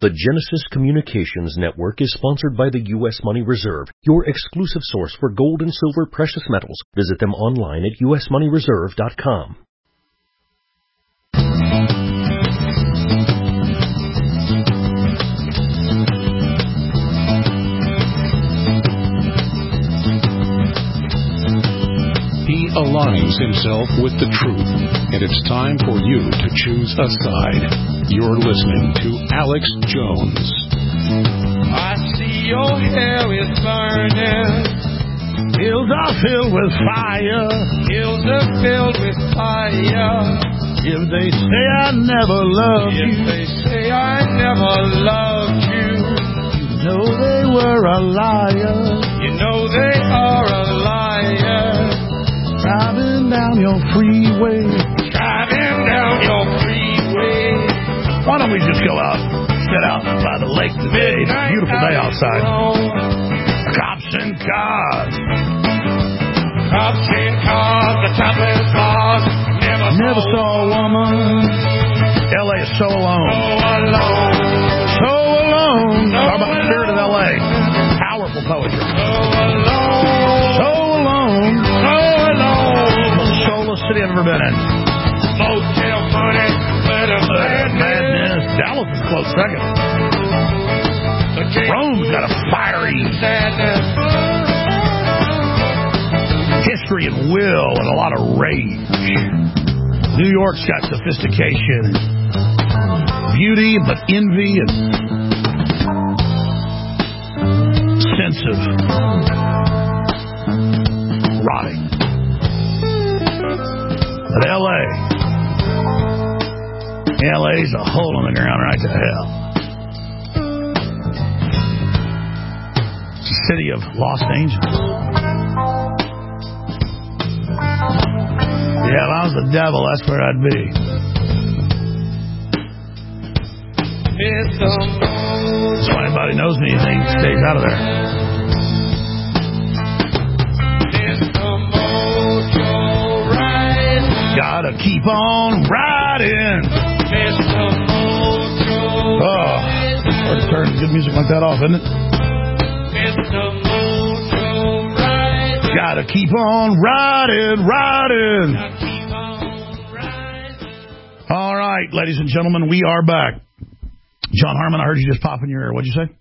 The Genesis Communications Network is sponsored by the U.S. Money Reserve, your exclusive source for gold and silver precious metals. Visit them online at usmoneyreserve.com. He aligns himself with the truth, and it's time for you to choose a side. You're listening to Alex Jones. I see your hair is burning. Hills are filled with fire. Hills are filled with fire. If they say I never loved you. If they say I never loved you. You know they were a liar. You know they are a liar. Driving down your freeway. Driving down your freeway. Why don't we just go out, sit out by the lake today? It's a beautiful day outside. Cops and cars. Cops and cars, the topless bars. Never saw a woman. L.A. is so alone. So alone. Talk about the spirit of L.A. Powerful poetry. So alone. Most soulless city I've ever been in. Motel money. Madness. Dallas is close second. Rome's got a fiery history and will and a lot of rage. New York's got sophistication, beauty, but envy and sense of rotting. But LA's a hole in the ground right to hell. It's the city of Los Angeles. Yeah, if I was the devil, that's where I'd be. So anybody knows me, he stays out of there. Gotta keep on riding. Oh, hard to turn good music like that off, isn't it? Gotta keep on riding. All right, ladies and gentlemen, we are back. John Harmon, I heard you just pop in your ear. What'd you say?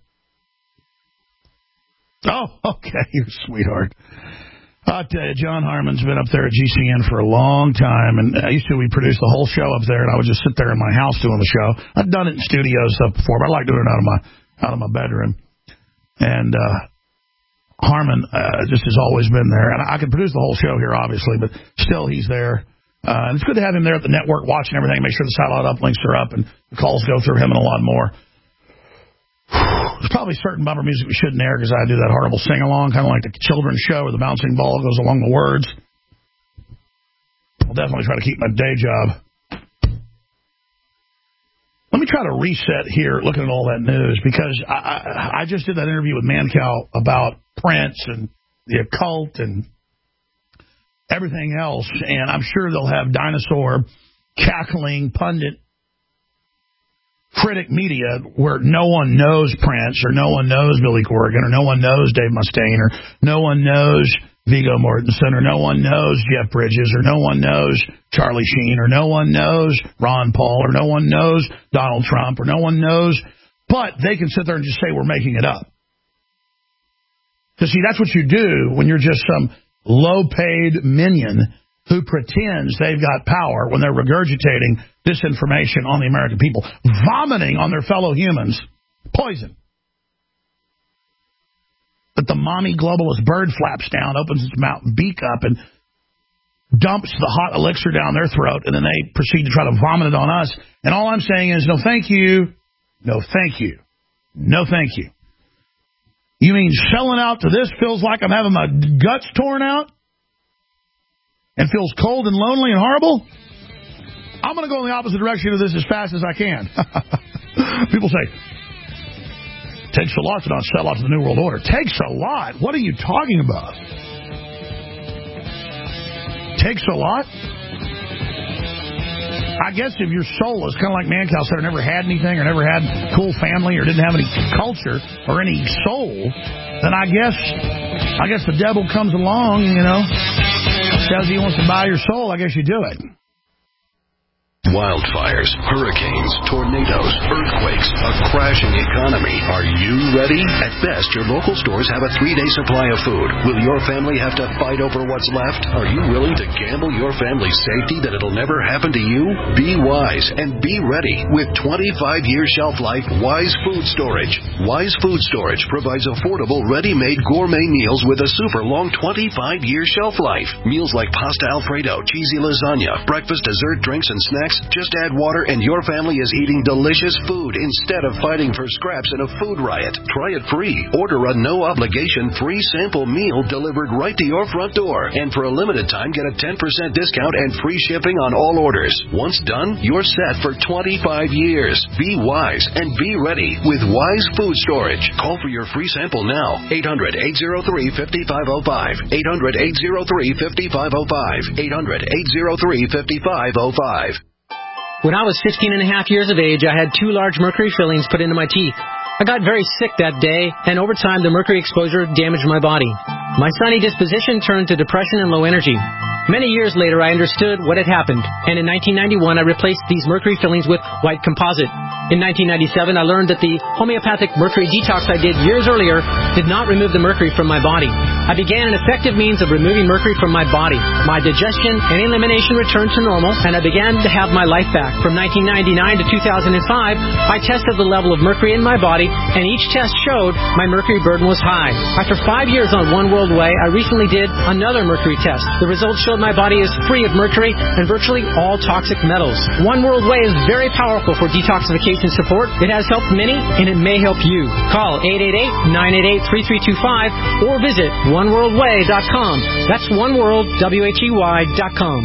Oh, okay, you're a sweetheart. I'll tell you, John Harmon's been up there at GCN for a long time, and we produced the whole show up there, and I would just sit there in my house doing the show. I've done it in studios stuff before, but I like doing it out of my bedroom. And Harmon just has always been there, and I can produce the whole show here, obviously, but still he's there. And it's good to have him there at the network watching everything, make sure the satellite uplinks are up, and the calls go through him and a lot more. There's probably certain bumper music we shouldn't air because I do that horrible sing-along, kind of like the children's show where the bouncing ball goes along the words. I'll definitely try to keep my day job. Let me try to reset here looking at all that news, because I just did that interview with Mancow about Prince and the occult and everything else, and I'm sure they'll have dinosaur, cackling, pundit, critic media where no one knows Prince or no one knows Billy Corgan or no one knows Dave Mustaine or no one knows Viggo Mortensen or no one knows Jeff Bridges or no one knows Charlie Sheen or no one knows Ron Paul or no one knows Donald Trump or no one knows, but they can sit there and just say we're making it up. Because, see, that's what you do when you're just some low-paid minion who pretends they've got power when they're regurgitating disinformation on the American people, vomiting on their fellow humans, poison. But the mommy globalist bird flaps down, opens its mouth, beak up, and dumps the hot elixir down their throat, and then they proceed to try to vomit it on us. And all I'm saying is, no thank you, no thank you, no thank you. You mean selling out to this feels like I'm having my guts torn out? And feels cold and lonely and horrible? I'm going to go in the opposite direction of this as fast as I can. People say, takes a lot to not sell out to the New World Order. Takes a lot? What are you talking about? Takes a lot? I guess if your soul is kind of like Mancow said, or never had anything, or never had a cool family, or didn't have any culture, or any soul, then I guess the devil comes along, says he wants to buy your soul. I guess you do it. Wildfires, hurricanes, tornadoes, earthquakes, a crashing economy. Are you ready? At best, your local stores have a 3-day supply of food. Will your family have to fight over what's left? Are you willing to gamble your family's safety that it'll never happen to you? Be wise and be ready with 25-year shelf life Wise Food Storage. Wise Food Storage provides affordable, ready-made gourmet meals with a super long 25-year shelf life. Meals like pasta Alfredo, cheesy lasagna, breakfast, dessert, drinks, and snacks. Just add water and your family is eating delicious food instead of fighting for scraps in a food riot. Try it free. Order a no-obligation free sample meal delivered right to your front door. And for a limited time, get a 10% discount and free shipping on all orders. Once done, you're set for 25 years. Be wise and be ready with Wise Food Storage. Call for your free sample now. 800-803-5505. 800-803-5505. 800-803-5505. When I was 15 and a half years of age, I had 2 large mercury fillings put into my teeth. I got very sick that day, and over time, the mercury exposure damaged my body. My sunny disposition turned to depression and low energy. Many years later, I understood what had happened, and in 1991, I replaced these mercury fillings with white composite. In 1997, I learned that the homeopathic mercury detox I did years earlier did not remove the mercury from my body. I began an effective means of removing mercury from my body. My digestion and elimination returned to normal, and I began to have my life back. From 1999 to 2005, I tested the level of mercury in my body, and each test showed my mercury burden was high. After 5 years on One World Way, I recently did another mercury test. The results showed my body is free of mercury and virtually all toxic metals. One World Way is very powerful for detoxification support. It has helped many, and it may help you. Call 888-988-3325 or visit oneworldway.com. That's oneworldway.com.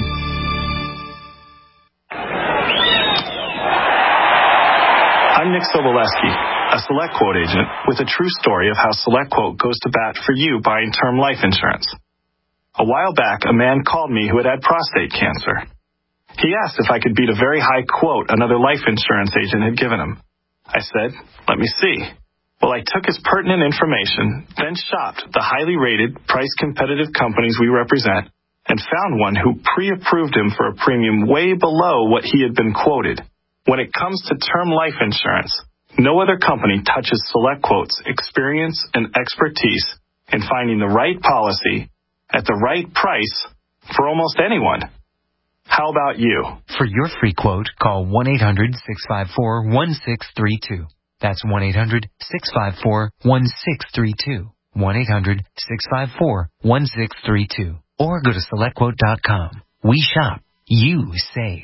I'm Nick Sobolewski, a SelectQuote agent with a true story of how SelectQuote goes to bat for you buying term life insurance. A while back, a man called me who had prostate cancer. He asked if I could beat a very high quote another life insurance agent had given him. I said, let me see. Well, I took his pertinent information, then shopped the highly rated, price-competitive companies we represent, and found one who pre-approved him for a premium way below what he had been quoted. When it comes to term life insurance, no other company touches SelectQuote's experience and expertise in finding the right policy at the right price for almost anyone. How about you? For your free quote, call 1-800-654-1632. That's 1-800-654-1632. 1-800-654-1632. Or go to SelectQuote.com. We shop. You save.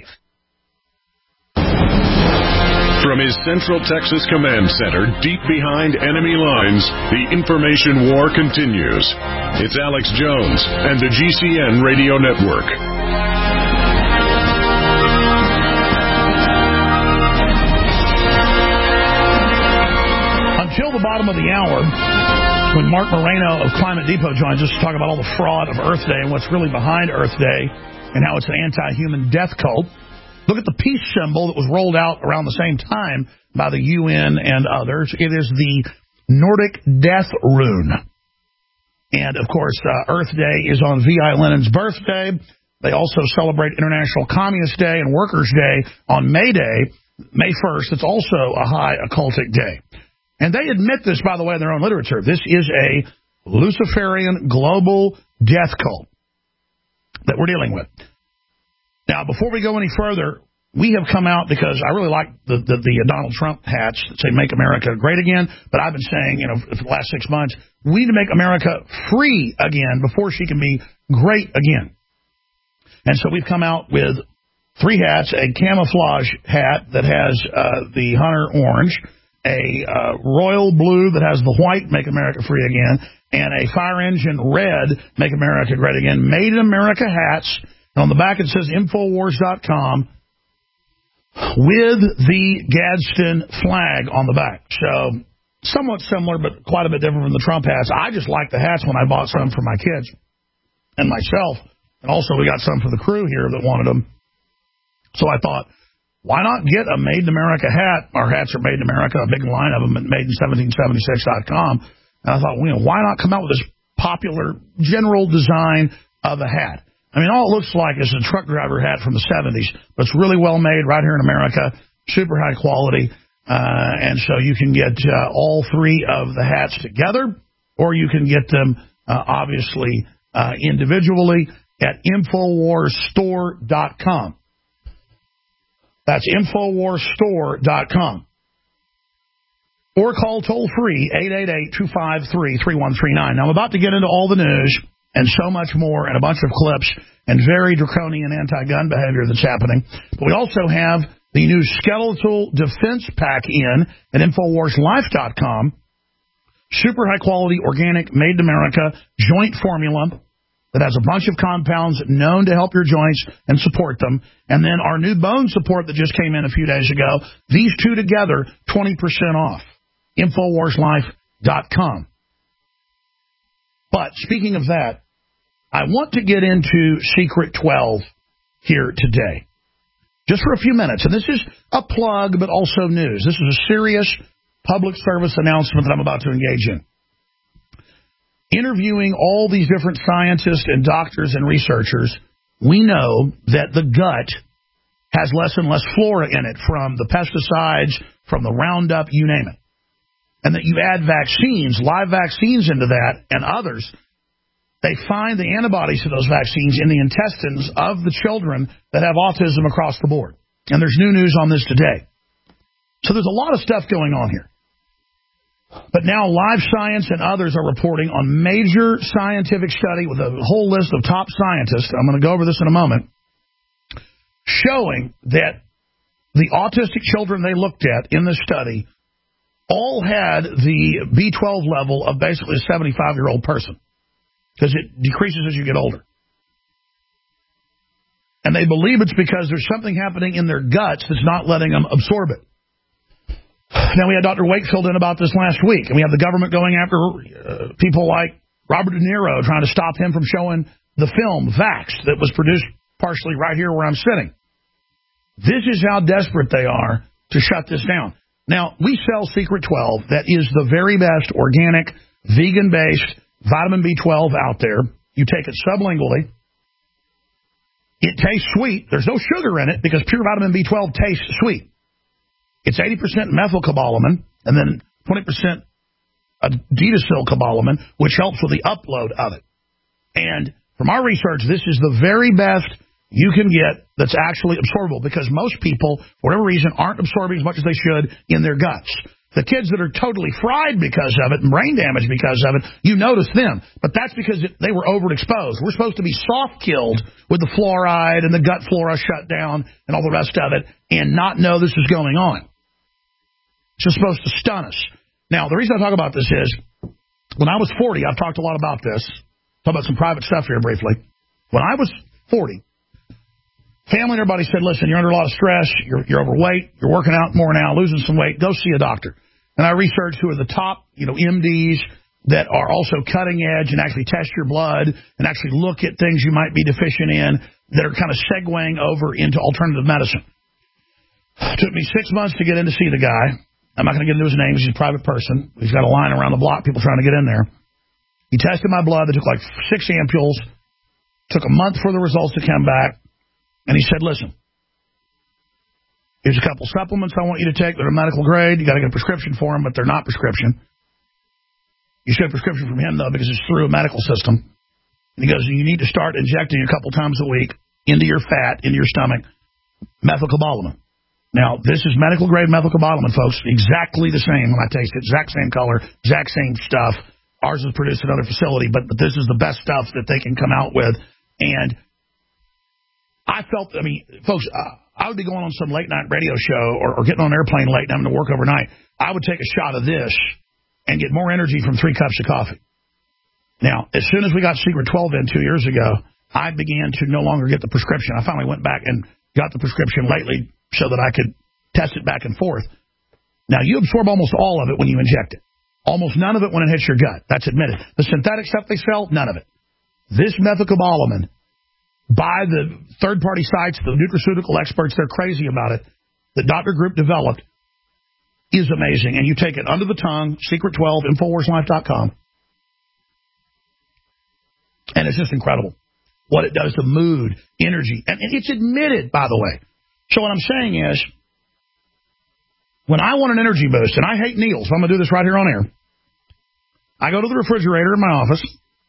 From his Central Texas Command Center, deep behind enemy lines, the information war continues. It's Alex Jones and the GCN Radio Network. Until the bottom of the hour, when Mark Moreno of Climate Depot joins us to talk about all the fraud of Earth Day and what's really behind Earth Day and how it's an anti-human death cult. Look at the peace symbol that was rolled out around the same time by the UN and others. It is the Nordic Death Rune. And, of course, Earth Day is on V.I. Lenin's birthday. They also celebrate International Communist Day and Workers' Day on May Day, May 1st. It's also a high occultic day. And they admit this, by the way, in their own literature. This is a Luciferian global death cult that we're dealing with. Now, before we go any further, we have come out because I really like the Donald Trump hats that say Make America Great Again. But I've been saying, for the last 6 months, we need to make America free again before she can be great again. And so we've come out with 3 hats, a camouflage hat that has the hunter orange, a royal blue that has the white Make America Free Again, and a fire engine red Make America Great Again. Made in America hats. On the back, it says Infowars.com with the Gadsden flag on the back. So somewhat similar, but quite a bit different from the Trump hats. I just like the hats when I bought some for my kids and myself. And also we got some for the crew here that wanted them. So I thought, why not get a Made in America hat? Our hats are made in America, a big line of them at madein1776.com. And I thought, why not come out with this popular general design of a hat? I mean, all it looks like is a truck driver hat from the 70s, but it's really well made right here in America, super high quality. And so you can get all three of the hats together, or you can get them, obviously, individually at InfoWarsStore.com. That's InfoWarsStore.com. Or call toll-free 888-253-3139. Now, I'm about to get into all the news and so much more and a bunch of clips and very draconian anti-gun behavior that's happening. But we also have the new skeletal defense pack in at InfoWarsLife.com. Super high-quality, organic, made in America, joint formula that has a bunch of compounds known to help your joints and support them. And then our new bone support that just came in a few days ago. These two together, 20% off. InfoWarsLife.com. But speaking of that, I want to get into Secret 12 here today. Just for a few minutes. And this is a plug, but also news. This is a serious public service announcement that I'm about to engage in. Interviewing all these different scientists and doctors and researchers, we know that the gut has less and less flora in it from the pesticides, from the Roundup, you name it. And that you add vaccines, live vaccines into that and others, they find the antibodies to those vaccines in the intestines of the children that have autism across the board. And there's new news on this today. So there's a lot of stuff going on here. But now Live Science and others are reporting on major scientific study with a whole list of top scientists, I'm going to go over this in a moment, showing that the autistic children they looked at in this study all had the B12 level of basically a 75-year-old person, because it decreases as you get older. And they believe it's because there's something happening in their guts that's not letting them absorb it. Now, we had Dr. Wakefield in about this last week, and we have the government going after people like Robert De Niro, trying to stop him from showing the film Vax that was produced partially right here where I'm sitting. This is how desperate they are to shut this down. Now, we sell Secret 12. That is the very best organic, vegan-based vitamin B12 out there. You take it sublingually. It tastes sweet. There's no sugar in it because pure vitamin B12 tastes sweet. It's 80% methylcobalamin and then 20% adenosyl-cobalamin, which helps with the upload of it. And from our research, this is the very best you can get that's actually absorbable, because most people, for whatever reason, aren't absorbing as much as they should in their guts. The kids that are totally fried because of it and brain damaged because of it, you notice them. But that's because they were overexposed. We're supposed to be soft-killed with the fluoride and the gut flora shut down and all the rest of it and not know this is going on. It's just supposed to stun us. Now, the reason I talk about this is, when I was 40, I've talked a lot about this. Talk about some private stuff here briefly. When I was 40, family and everybody said, listen, you're under a lot of stress, you're overweight, you're working out more now, losing some weight, go see a doctor. And I researched who are the top, MDs that are also cutting edge and actually test your blood and actually look at things you might be deficient in that are kind of segueing over into alternative medicine. It took me 6 months to get in to see the guy. I'm not going to get into his name. He's a private person. He's got a line around the block, people trying to get in there. He tested my blood. They took like 6 ampules. Took a month for the results to come back. And he said, listen, here's a couple supplements I want you to take. They're a medical grade. You got to get a prescription for them, but they're not prescription. You should have a prescription from him, though, because it's through a medical system. And he goes, you need to start injecting a couple times a week into your fat, into your stomach, methylcobalamin. Now, this is medical grade methylcobalamin, folks. Exactly the same when I taste it. Exact same color, exact same stuff. Ours is produced at another facility, but this is the best stuff that they can come out with. And I felt, folks, I would be going on some late night radio show or getting on an airplane late and having to work overnight. I would take a shot of this and get more energy from 3 cups of coffee. Now, as soon as we got Secret 12 in 2 years ago, I began to no longer get the prescription. I finally went back and got the prescription lately so that I could test it back and forth. Now, you absorb almost all of it when you inject it. Almost none of it when it hits your gut. That's admitted. The synthetic stuff they sell, none of it. This methylcobalamin by the third-party sites, the nutraceutical experts, they're crazy about it, that Dr. Group developed is amazing. And you take it under the tongue, Secret 12, InfoWarsLife.com. And it's just incredible what it does to mood, energy. And it's admitted, by the way. So what I'm saying is, when I want an energy boost, and I hate Neil's, so I'm going to do this right here on air, I go to the refrigerator in my office.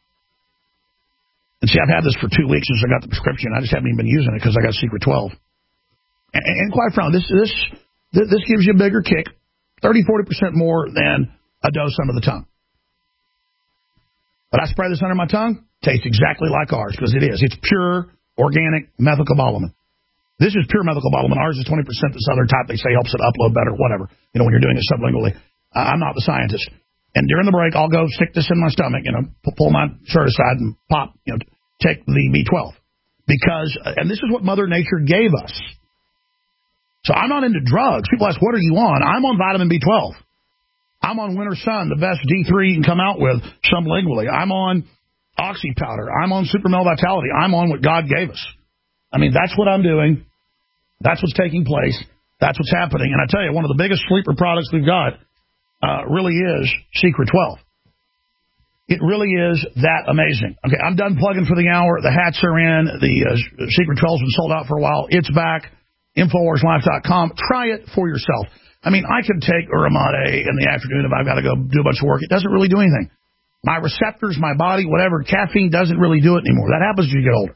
And see, I've had this for 2 weeks since I got the prescription. I just haven't even been using it because I got Secret 12. And quite frankly, this gives you a bigger kick, 30-40% more than a dose under the tongue. But I spray this under my tongue, tastes exactly like ours, because it is. It's pure, organic methylcobalamin. This is pure methylcobalamin. Ours is 20%. This other type, they say, helps it upload better, whatever, when you're doing it sublingually. I'm not the scientist. And during the break, I'll go stick this in my stomach, pull my shirt aside and pop, take the B12. Because, and this is what Mother Nature gave us. So I'm not into drugs. People ask, what are you on? I'm on vitamin B12. I'm on Winter Sun, the best D3 you can come out with sublingually. I'm on Oxy Powder. I'm on Super Male Vitality. I'm on what God gave us. I mean, that's what I'm doing. That's what's taking place. That's what's happening. And I tell you, one of the biggest sleeper products we've got really is Secret 12. It really is that amazing. Okay, I'm done plugging for the hour. The hats are in. The Secret 12's been sold out for a while. It's back. InfoWarsLife.com. Try it for yourself. I mean, I could take Uramade in the afternoon if I've got to go do a bunch of work. It doesn't really do anything. My receptors, my body, whatever, caffeine doesn't really do it anymore. That happens as you get older.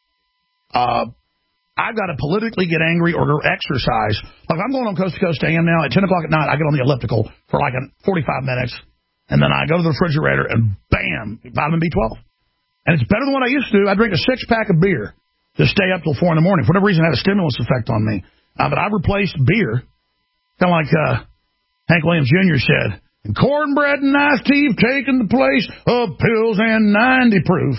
I've got to politically get angry or exercise. Like, I'm going on Coast to Coast AM now. At 10 o'clock at night, I get on the elliptical for like 45 minutes, and then I go to the refrigerator, and bam, vitamin B12. And it's better than what I used to do. I drink a 6-pack of beer to stay up till 4 in the morning. For whatever reason, it had a stimulus effect on me. But I've replaced beer, kind of like Hank Williams Jr. said, and cornbread and iced tea have taken the place of pills and 90 proof.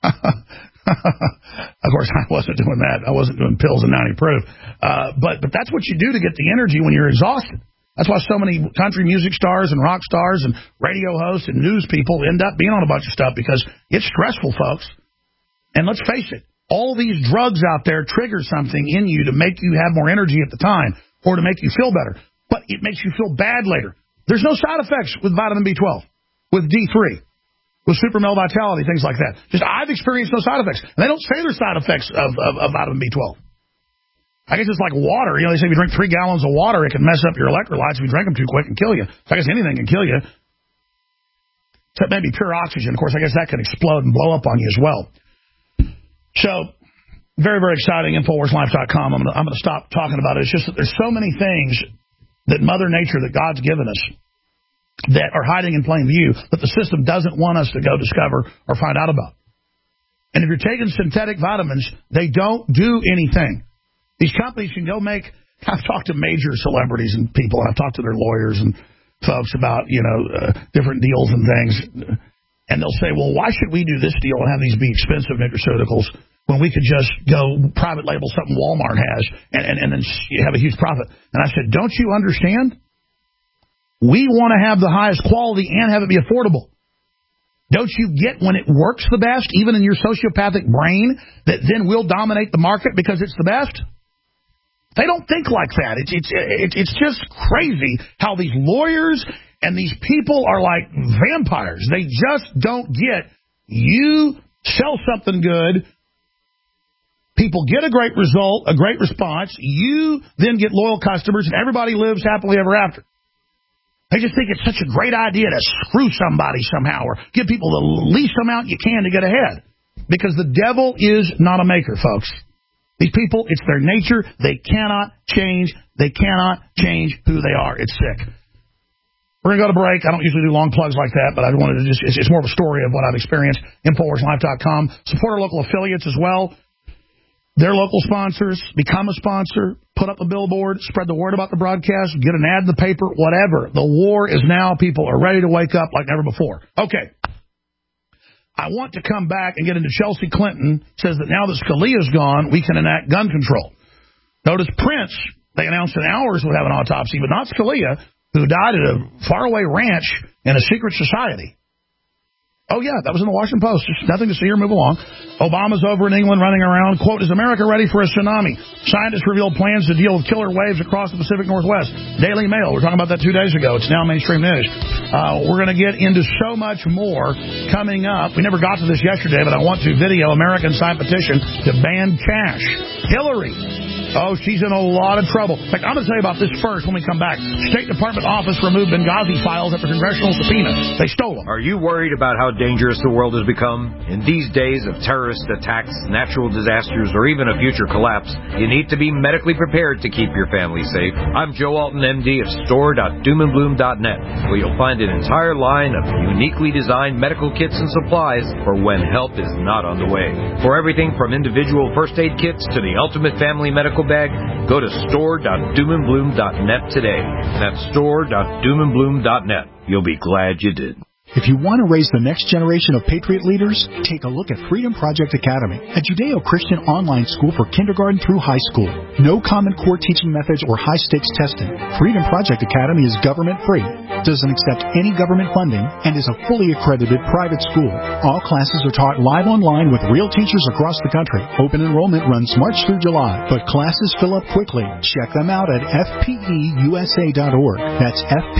Of course, I wasn't doing that. I wasn't doing pills and 90 proof. But that's what you do to get the energy when you're exhausted. That's why so many country music stars and rock stars and radio hosts and news people end up being on a bunch of stuff because it's stressful, folks. And let's face it, all these drugs out there trigger something in you to make you have more energy at the time or to make you feel better. But it makes you feel bad later. There's no side effects with vitamin B12, with D3, with Super Male Vitality, things like that. Just I've experienced no side effects. And they don't say there's side effects of vitamin B12. I guess it's like water. They say if you drink 3 gallons of water, it can mess up your electrolytes if you drink them too quick and kill you. So I guess anything can kill you. Except maybe pure oxygen. Of course, I guess that could explode and blow up on you as well. So, very, very exciting, InfoWarsLife.com. I'm going to stop talking about it. It's just that there's so many things that Mother Nature, that God's given us, that are hiding in plain view that the system doesn't want us to go discover or find out about. And if you're taking synthetic vitamins, they don't do anything. These companies can go make... I've talked to major celebrities and people, and I've talked to their lawyers and folks about, different deals and things. And they'll say, well, why should we do this deal and have these be expensive nutraceuticals when we could just go private label something Walmart has and then have a huge profit? And I said, don't you understand? We want to have the highest quality and have it be affordable. Don't you get when it works the best, even in your sociopathic brain, that then we'll dominate the market because it's the best? They don't think like that. It's just crazy how these lawyers and these people are like vampires. They just don't get, you sell something good, people get a great result, a great response, you then get loyal customers, and everybody lives happily ever after. They just think it's such a great idea to screw somebody somehow or give people the least amount you can to get ahead. Because the devil is not a maker, folks. These people, it's their nature. They cannot change. They cannot change who they are. It's sick. We're going to go to break. I don't usually do long plugs like that, but I wanted to it's more of a story of what I've experienced. InfoWarsLife.com. Support our local affiliates as well. Their local sponsors. Become a sponsor. Put up a billboard. Spread the word about the broadcast. Get an ad in the paper. Whatever. The war is now. People are ready to wake up like never before. Okay. I want to come back and get into Chelsea Clinton. Says that now that Scalia's gone, we can enact gun control. Notice Prince, they announced in hours would have an autopsy, but not Scalia, who died at a faraway ranch in a secret society. Oh, yeah, that was in the Washington Post. Just nothing to see here. Move along. Obama's over in England running around. Quote, is America ready for a tsunami? Scientists reveal plans to deal with killer waves across the Pacific Northwest. Daily Mail. We were talking about that 2 days ago. It's now mainstream news. We're going to get into so much more coming up. We never got to this yesterday, but I want to video American sign petition to ban cash. Hillary. Oh, she's in a lot of trouble. In fact, I'm going to tell you about this first when we come back. State Department office removed Benghazi files after congressional subpoena. They stole them. Are you worried about how dangerous the world has become? In these days of terrorist attacks, natural disasters, or even a future collapse, you need to be medically prepared to keep your family safe. I'm Joe Alton, MD of store.doomandbloom.net, where you'll find an entire line of uniquely designed medical kits and supplies for when help is not on the way. For everything from individual first aid kits to the ultimate family medical bag, go to store.doomandbloom.net today. That's store.doomandbloom.net. You'll be glad you did. If you want to raise the next generation of Patriot leaders, take a look at Freedom Project Academy, a Judeo-Christian online school for kindergarten through high school. No Common Core teaching methods or high-stakes testing. Freedom Project Academy is government-free, doesn't accept any government funding, and is a fully accredited private school. All classes are taught live online with real teachers across the country. Open enrollment runs March through July, but classes fill up quickly. Check them out at fpeusa.org. That's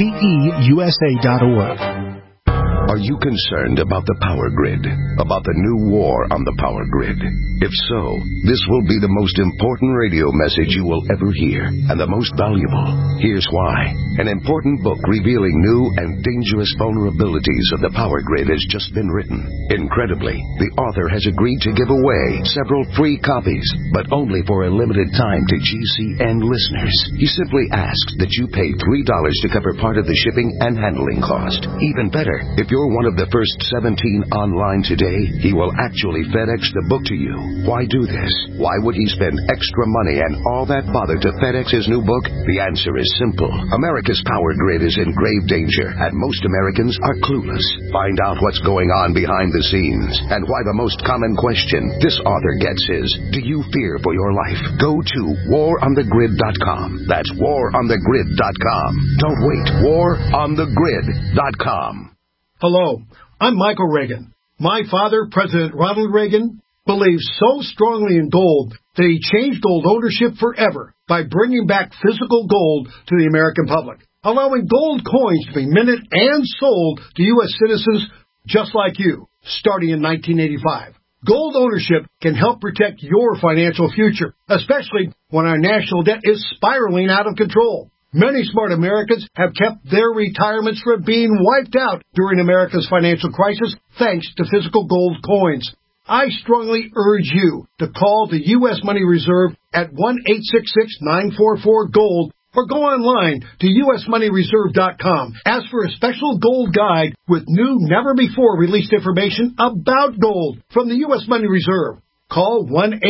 fpeusa.org. Are you concerned about the power grid? About the new war on the power grid? If so, this will be the most important radio message you will ever hear, and the most valuable. Here's why. An important book revealing new and dangerous vulnerabilities of the power grid has just been written. Incredibly, the author has agreed to give away several free copies, but only for a limited time to GCN listeners. He simply asks that you pay $3 to cover part of the shipping and handling cost. Even better, if you're one of the first 17 online today, he will actually FedEx the book to you. Why do this? Why would he spend extra money and all that bother to FedEx his new book? The answer is simple. America's power grid is in grave danger, and most Americans are clueless. Find out what's going on behind the scenes, and why the most common question this author gets is, do you fear for your life? Go to waronthegrid.com. That's waronthegrid.com. Don't wait. waronthegrid.com. Hello, I'm Michael Reagan. My father, President Ronald Reagan, believes so strongly in gold that he changed gold ownership forever by bringing back physical gold to the American public, allowing gold coins to be minted and sold to U.S. citizens just like you, starting in 1985. Gold ownership can help protect your financial future, especially when our national debt is spiraling out of control. Many smart Americans have kept their retirements from being wiped out during America's financial crisis thanks to physical gold coins. I strongly urge you to call the U.S. Money Reserve at 1-866-944-GOLD or go online to usmoneyreserve.com. Ask for a special gold guide with new, never-before-released information about gold from the U.S. Money Reserve. Call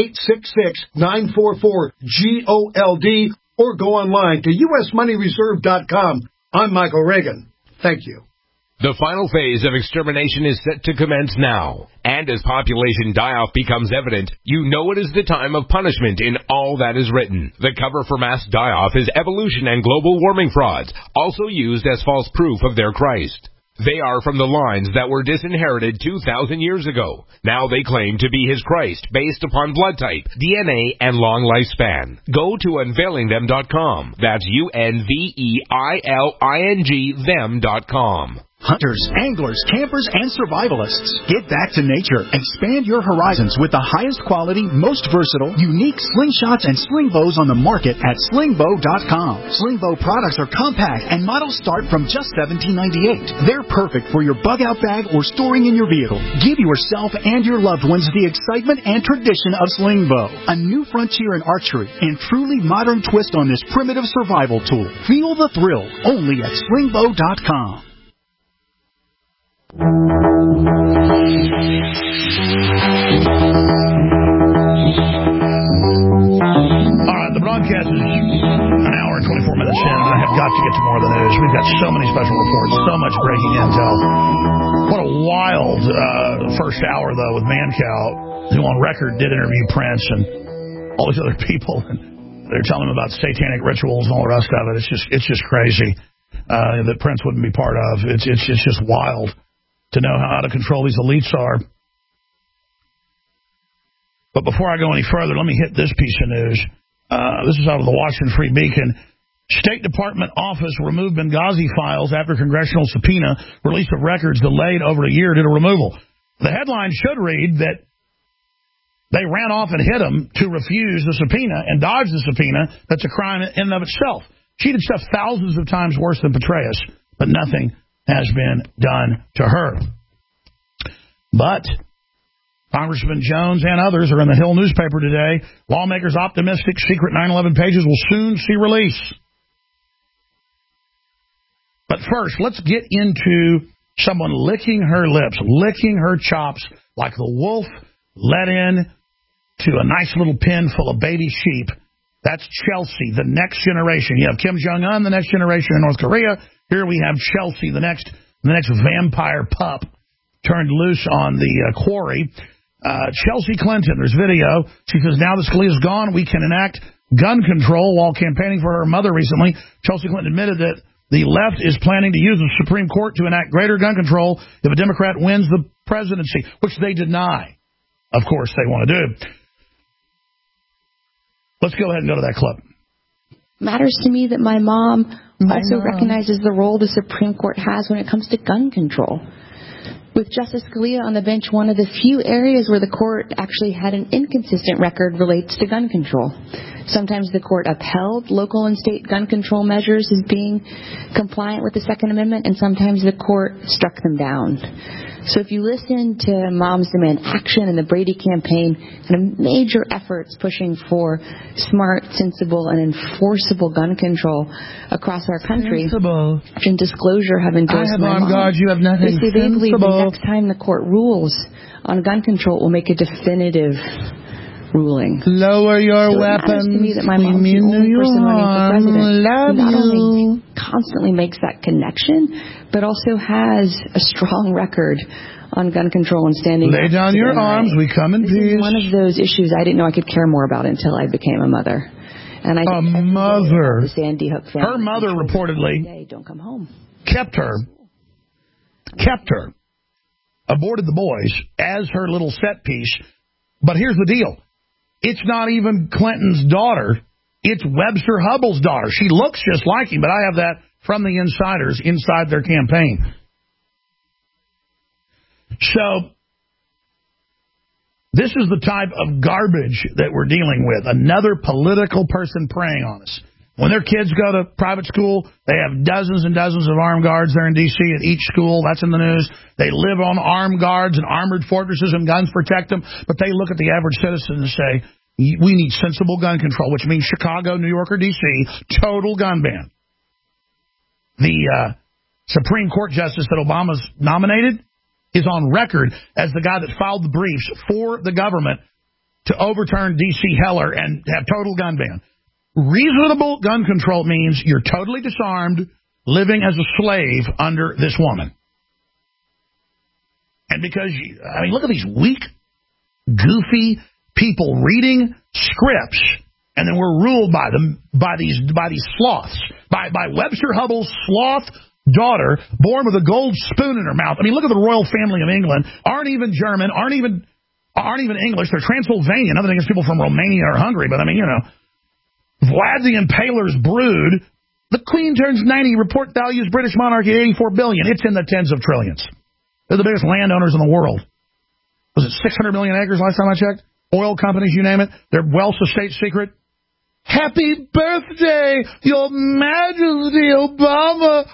1-866-944-GOLD or go online to usmoneyreserve.com. I'm Michael Reagan. Thank you. The final phase of extermination is set to commence now. And as population die-off becomes evident, you know it is the time of punishment in all that is written. The cover for mass die-off is evolution and global warming frauds, also used as false proof of their Christ. They are from the lines that were disinherited 2,000 years ago. Now they claim to be his Christ based upon blood type, DNA, and long lifespan. Go to unveilingthem.com. That's UNVEILING them.com. Hunters, anglers, campers, and survivalists. Get back to nature. Expand your horizons with the highest quality, most versatile, unique slingshots and sling bows on the market at slingbow.com. Slingbow products are compact and models start from just $17.98. They're perfect for your bug-out bag or storing in your vehicle. Give yourself and your loved ones the excitement and tradition of Slingbow, a new frontier in archery and truly modern twist on this primitive survival tool. Feel the thrill only at slingbow.com. All right, the broadcast is an hour and 24 minutes in, and I have got to get to more of the news. We've got so many special reports, so much breaking intel. What a wild first hour, though, with Mancow, who on record did interview Prince and all these other people. And they're telling him about satanic rituals and all the rest of it. It's just crazy that Prince wouldn't be part of. It's just wild. to know how out of control these elites are. But before I go any further, let me hit this piece of news. This is out of the Washington Free Beacon. State Department office removed Benghazi files after congressional subpoena. Release of records delayed over a year due to removal. The headline should read that they ran off and hit him to refuse the subpoena and dodge the subpoena. That's a crime in and of itself. She did stuff thousands of times worse than Petraeus, but nothing has been done to her. But Congressman Jones and others are in the Hill newspaper today. Lawmakers optimistic secret 9/11 pages will soon see release. But first, let's get into someone licking her lips, licking her chops like the wolf let in to a nice little pen full of baby sheep. That's Chelsea, the next generation. You have Kim Jong-un, the next generation in North Korea. Here we have Chelsea, the next vampire pup turned loose on the quarry. Chelsea Clinton, there's video. She says, now that Scalia's gone, we can enact gun control. While campaigning for her mother recently, Chelsea Clinton admitted that the left is planning to use the Supreme Court to enact greater gun control if a Democrat wins the presidency, which they deny. Of course, they want to do. Let's go ahead and go to that clip. Matters to me that my mom also recognizes the role the Supreme Court has when it comes to gun control. With Justice Scalia on the bench, one of the few areas where the court actually had an inconsistent record relates to gun control. Sometimes the court upheld local and state gun control measures as being compliant with the Second Amendment, and sometimes the court struck them down. So if you listen to Moms Demand Action and the Brady campaign, kind of major efforts pushing for smart, sensible, and enforceable gun control across our country, and Disclosure have endorsed my mom. God, you have nothing. They believe the next time the court rules on gun control, will make a definitive ruling. Lower your weapons. It matters to me that my mom's the only person running for president who not only constantly makes that connection, but also has a strong record on gun control and standing. Lay down your arms. We come in peace. This is one of those issues I didn't know I could care more about until I became a mother. And I mother. The Sandy Hook family. Her mother reportedly don't come home. Kept her, aborted the boys as her little set piece. But here's the deal. It's not even Clinton's daughter. It's Webster Hubbell's daughter. She looks just like him, but I have that from the insiders inside their campaign. So this is the type of garbage that we're dealing with. Another political person preying on us. When their kids go to private school, they have dozens and dozens of armed guards there in D.C. at each school. That's in the news. They live on armed guards and armored fortresses and guns protect them. But they look at the average citizen and say, we need sensible gun control, which means Chicago, New York, or D.C., total gun ban. The Supreme Court justice that Obama's nominated is on record as the guy that filed the briefs for the government to overturn D.C. Heller and have total gun ban. Reasonable gun control means you're totally disarmed, living as a slave under this woman. And because, look at these weak, goofy people reading scripts, and then we're ruled by them, by these sloths, by Webster Hubbell's sloth daughter, born with a gold spoon in her mouth. Look at the royal family of England. Aren't even German, aren't even English. They're Transylvanian. Nothing against people from Romania or Hungary, but Vlad the Impaler's brood. The Queen turns 90. Report values British monarchy at $84 billion. It's in the tens of trillions. They're the biggest landowners in the world. Was it 600 million acres last time I checked? Oil companies, you name it. Their wealth's a state secret. Happy birthday, Your Majesty Obama.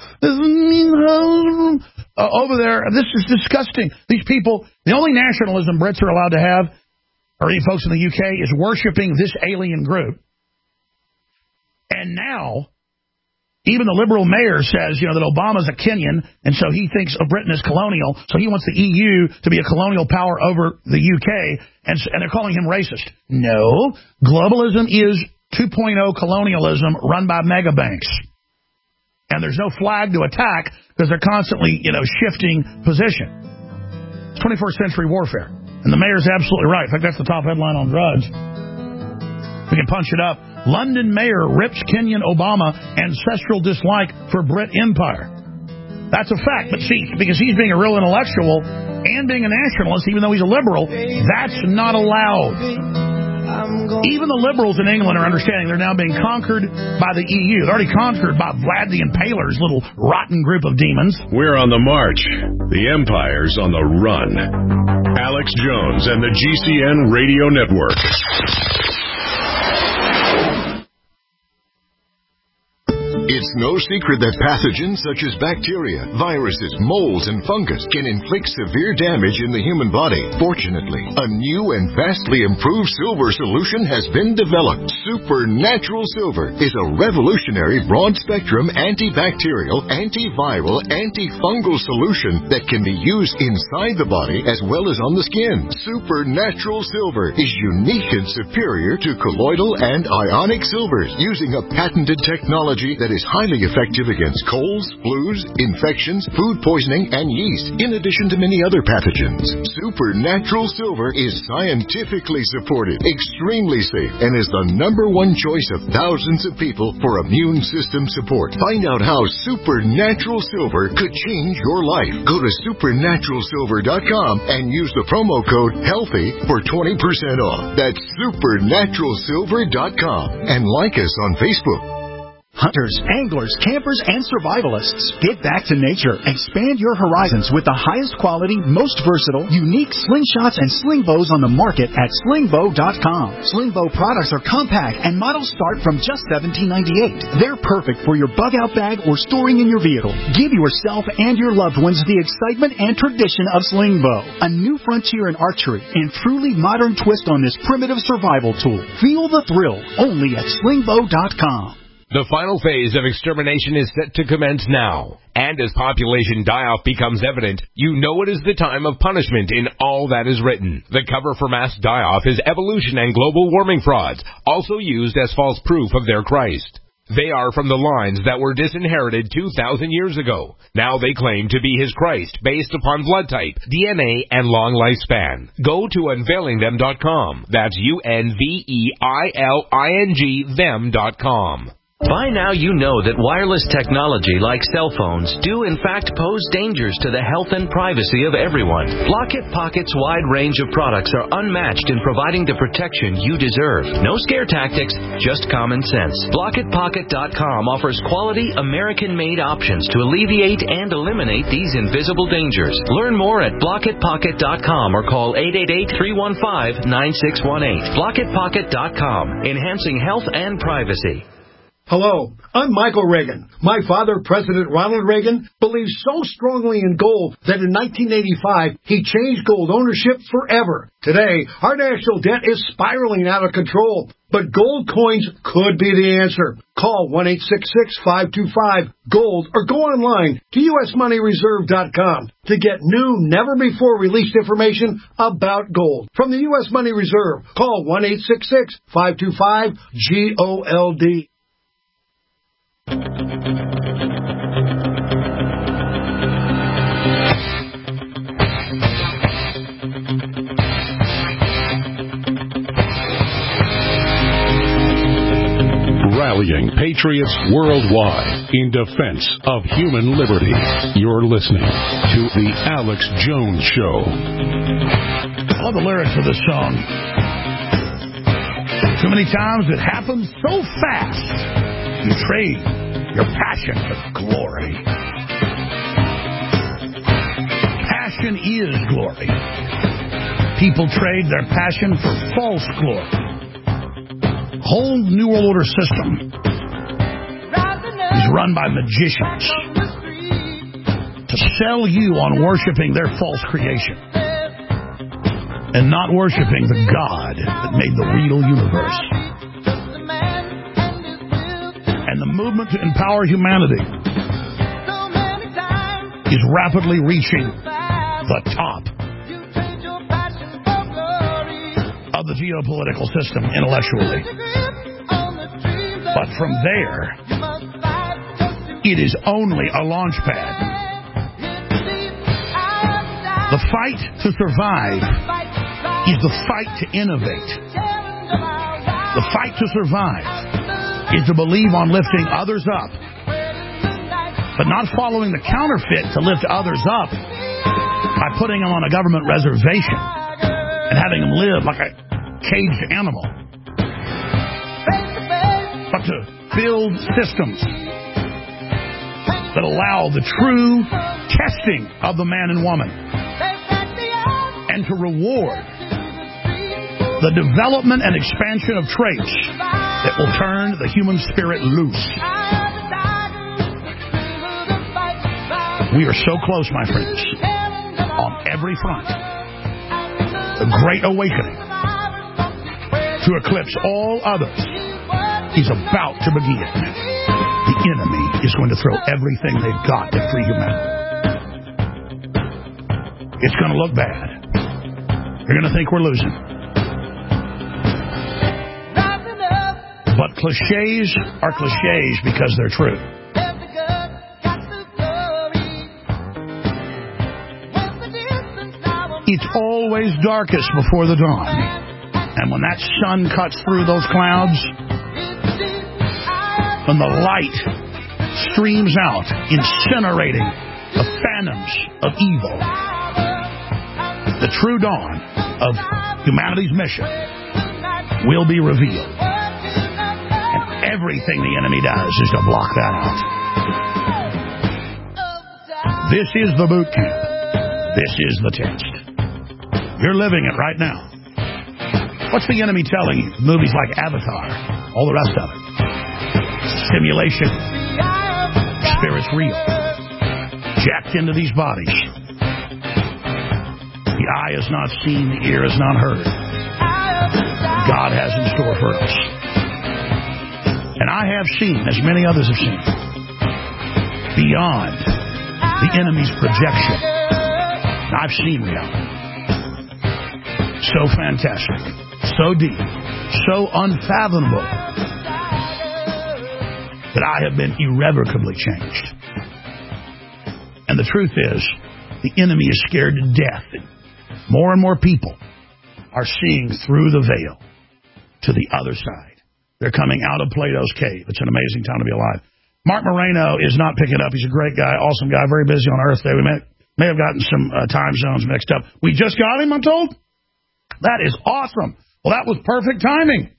Over there, this is disgusting. These people, the only nationalism Brits are allowed to have, or any folks in the UK, is worshiping this alien group. And now, even the liberal mayor says, that Obama's a Kenyan, and so he thinks of Britain as colonial, so he wants the EU to be a colonial power over the UK, and they're calling him racist. No, globalism is 2.0 colonialism run by mega banks. And there's no flag to attack because they're constantly, shifting position. It's 21st century warfare. And the mayor's absolutely right. In fact, that's the top headline on Drudge. We can punch it up. London mayor rips Kenyan Obama ancestral dislike for Brit empire. That's a fact. But see, because he's being a real intellectual and being a nationalist, even though he's a liberal, that's not allowed. Even the liberals in England are understanding they're now being conquered by the EU. They're already conquered by Vlad the Impaler's little rotten group of demons. We're on the march. The empire's on the run. Alex Jones and the GCN Radio Network. It's no secret that pathogens such as bacteria, viruses, molds, and fungus can inflict severe damage in the human body. Fortunately, a new and vastly improved silver solution has been developed. Supernatural Silver is a revolutionary broad-spectrum antibacterial, antiviral, antifungal solution that can be used inside the body as well as on the skin. Supernatural Silver is unique and superior to colloidal and ionic silvers, using a patented technology that is highly effective against colds, flus, infections, food poisoning, and yeast, in addition to many other pathogens. Supernatural Silver is scientifically supported, extremely safe, and is the #1 choice of thousands of people for immune system support. Find out how Supernatural Silver could change your life. Go to supernaturalsilver.com and use the promo code HEALTHY for 20% off. That's supernaturalsilver.com. And like us on Facebook. Hunters, anglers, campers, and survivalists, get back to nature. Expand your horizons with the highest quality, most versatile, unique slingshots and sling bows on the market at slingbow.com. Sling bow products are compact and models start from just $17.98. They're perfect for your bug-out bag or storing in your vehicle. Give yourself and your loved ones the excitement and tradition of sling bow, a new frontier in archery and truly modern twist on this primitive survival tool. Feel the thrill only at slingbow.com. The final phase of extermination is set to commence now. And as population die-off becomes evident, you know it is the time of punishment in all that is written. The cover for mass die-off is evolution and global warming frauds, also used as false proof of their Christ. They are from the lines that were disinherited 2,000 years ago. Now they claim to be his Christ based upon blood type, DNA, and long lifespan. Go to unveilingthem.com. That's UNVEILING them.com. By now you know that wireless technology like cell phones do in fact pose dangers to the health and privacy of everyone. Blockit Pocket's wide range of products are unmatched in providing the protection you deserve. No scare tactics, just common sense. BlockitPocket.com offers quality American-made options to alleviate and eliminate these invisible dangers. Learn more at BlockitPocket.com or call 888-315-9618. BlockitPocket.com, enhancing health and privacy. Hello, I'm Michael Reagan. My father, President Ronald Reagan, believed so strongly in gold that in 1985, he changed gold ownership forever. Today, our national debt is spiraling out of control, but gold coins could be the answer. Call 1-866-525-GOLD or go online to usmoneyreserve.com to get new, never-before-released information about gold. From the U.S. Money Reserve, call 1-866-525-GOLD. Rallying patriots worldwide in defense of human liberty. You're listening to The Alex Jones Show. I love the lyrics of this song. Too many times it happens so fast. You trade your passion for glory. Passion is glory. People trade their passion for false glory. Whole New World Order system is run by magicians to sell you on worshiping their false creation and not worshiping the God that made the real universe. And the movement to empower humanity is rapidly reaching the top of the geopolitical system intellectually. But from there, it is only a launch pad. The fight to survive is the fight to innovate. The fight to survive is to believe on lifting others up. but not following the counterfeit to lift others up by putting them on a government reservation and having them live like a caged animal, but to build systems that allow the true testing of the man and woman and to reward the development and expansion of traits that will turn the human spirit loose. We are so close, my friends, on every front. The great awakening to eclipse all others is about to begin. The enemy is going to throw everything they've got at free humanity. It's going to look bad. You're going to think we're losing. But cliches are cliches because they're true. It's always darkest before the dawn. And when that sun cuts through those clouds, when the light streams out, incinerating the phantoms of evil, the true dawn of humanity's mission will be revealed. And everything the enemy does is to block that out. This is the boot camp. This is the test. You're living it right now. What's the enemy telling you? Movies like Avatar, all the rest of it. Simulation. Spirit's real. Jacked into these bodies. The eye has not seen, the ear has not heard. God has in store for us. And I have seen, as many others have seen, beyond the enemy's projection. I've seen reality. So fantastic, so deep, so unfathomable that I have been irrevocably changed. And the truth is, the enemy is scared to death. More and more people are seeing through the veil to the other side. They're coming out of Plato's cave. It's an amazing time to be alive. Mark Moreno is not picking up. He's a great guy, awesome guy, very busy on Earth Day. We may have gotten some time zones mixed up. We just got him, I'm told. That is awesome. Well, that was perfect timing.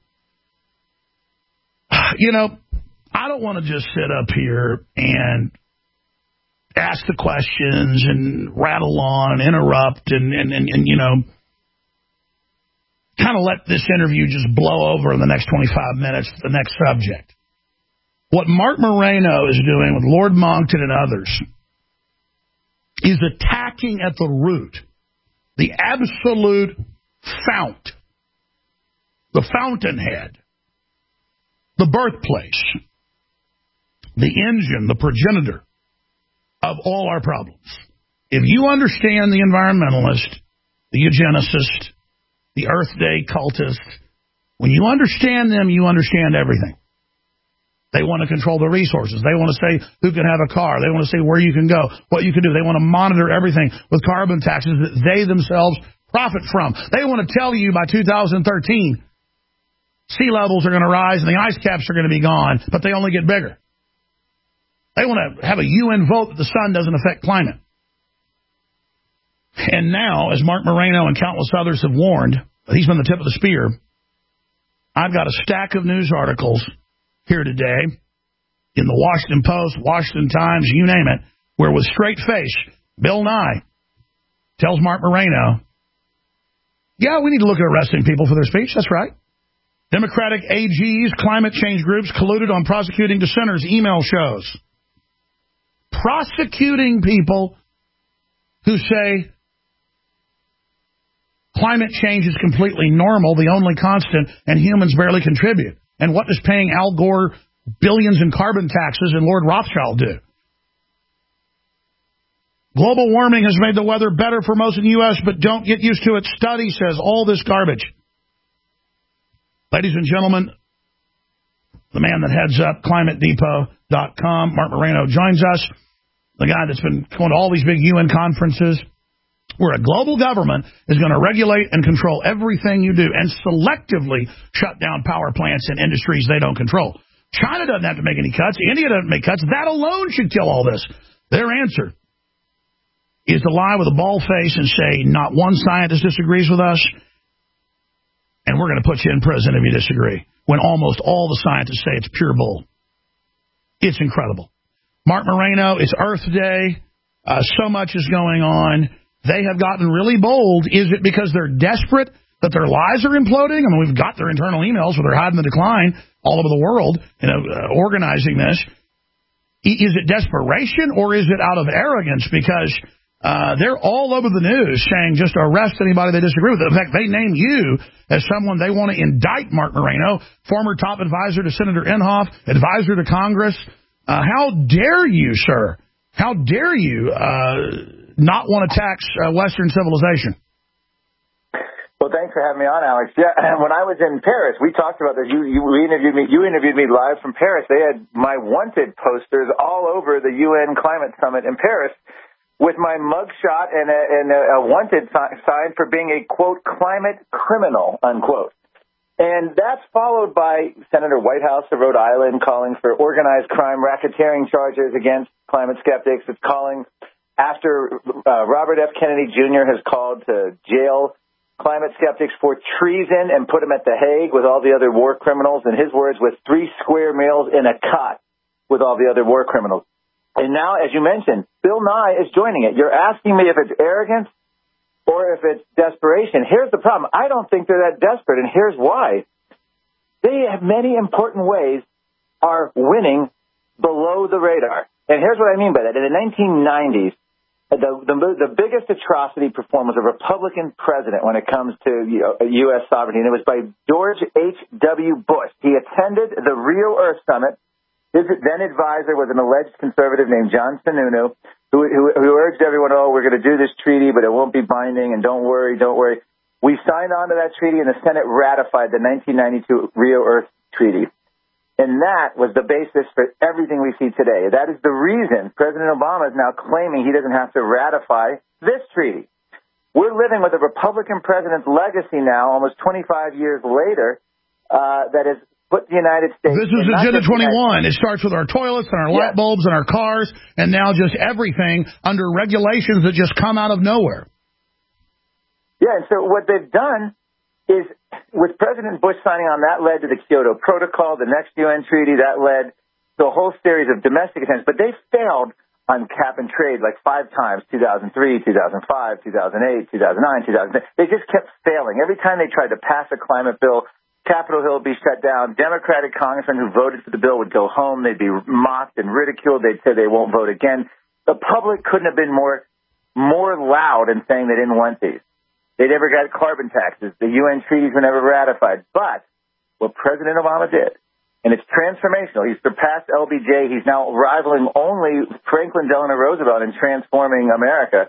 You know, I don't want to just sit up here and ask the questions and rattle on and interrupt and you know, kind of let this interview just blow over in the next 25 minutes to the next subject. What Mark Moreno is doing with Lord Monckton and others is attacking at the root the absolute fount, the fountainhead, the birthplace, the engine, the progenitor of all our problems. If you understand the environmentalist, the eugenicist, the Earth Day cultist, when you understand them, you understand everything. They want to control the resources. They want to say who can have a car. They want to say where you can go, what you can do. They want to monitor everything with carbon taxes that they themselves profit from. They want to tell you by 2013 sea levels are going to rise and the ice caps are going to be gone, but they only get bigger. They want to have a UN vote that the sun doesn't affect climate. And now, as Mark Moreno and countless others have warned, he's been the tip of the spear. I've got a stack of news articles here today in the Washington Post, Washington Times, you name it, where with straight face, Bill Nye tells Mark Moreno, yeah, we need to look at arresting people for their speech. That's right. Democratic AGs, climate change groups colluded on prosecuting dissenters, email shows. Prosecuting people who say climate change is completely normal, the only constant, and humans barely contribute. And what does paying Al Gore billions in carbon taxes and Lord Rothschild do? Global warming has made the weather better for most in the U.S., but don't get used to it. Study says all this garbage. Ladies and gentlemen, the man that heads up ClimateDepot.com, Mark Moreno, joins us. The guy that's been going to all these big UN conferences, where a global government is going to regulate and control everything you do and selectively shut down power plants and industries they don't control. China doesn't have to make any cuts. India doesn't make cuts. That alone should kill all this. Their answer is to lie with a bald face and say, not one scientist disagrees with us, and we're going to put you in prison if you disagree, when almost all the scientists say it's pure bull. It's incredible. Mark Moreno, it's Earth Day. So much is going on. They have gotten really bold. Is it because they're desperate that their lies are imploding? I mean, we've got their internal emails where they're hiding the decline all over the world, organizing this. Is it desperation, or is it out of arrogance? Because they're all over the news saying just arrest anybody they disagree with. In fact, they name you as someone they want to indict. Mark Moreno, former top advisor to Senator Inhofe, advisor to Congress. How dare you, sir? How dare you not want to tax Western civilization? Well, thanks for having me on, Alex. Yeah, when I was in Paris, we talked about this. You interviewed me live from Paris. They had my wanted posters all over the UN Climate Summit in Paris, with my mugshot and a wanted sign for being a, quote, climate criminal, unquote. And that's followed by Senator Whitehouse of Rhode Island calling for organized crime racketeering charges against climate skeptics. It's calling after Robert F. Kennedy Jr. has called to jail climate skeptics for treason and put them at The Hague with all the other war criminals, in his words, with 3 square meals in a cot with all the other war criminals. And now, as you mentioned, Bill Nye is joining it. You're asking me if it's arrogance or if it's desperation. Here's the problem. I don't think they're that desperate, and here's why. They have many important ways are winning below the radar. And here's what I mean by that. In the 1990s, the biggest atrocity performed was a Republican president when it comes to U.S. sovereignty, and it was by George H.W. Bush. He attended the Rio Earth Summit. His then advisor was an alleged conservative named John Sununu, who urged everyone, we're going to do this treaty, but it won't be binding, and don't worry. We signed on to that treaty, and the Senate ratified the 1992 Rio Earth Treaty. And that was the basis for everything we see today. That is the reason President Obama is now claiming he doesn't have to ratify this treaty. We're living with a Republican president's legacy now, almost 25 years later, that has put the United States... This is Agenda 21. It starts with our toilets and our light bulbs and our cars, and now just everything under regulations that just come out of nowhere. Yeah, and so what they've done is, with President Bush signing on, that led to the Kyoto Protocol, the next UN treaty, that led to a whole series of domestic attempts. But they failed on cap and trade like 5 times, 2003, 2005, 2008, 2009, 2010. They just kept failing. Every time they tried to pass a climate bill, Capitol Hill would be shut down. Democratic congressmen who voted for the bill would go home. They'd be mocked and ridiculed. They'd say they won't vote again. The public couldn't have been more loud in saying they didn't want these. They never got carbon taxes. The UN treaties were never ratified. But what President Obama did, and it's transformational, he's surpassed LBJ. He's now rivaling only Franklin Delano Roosevelt in transforming America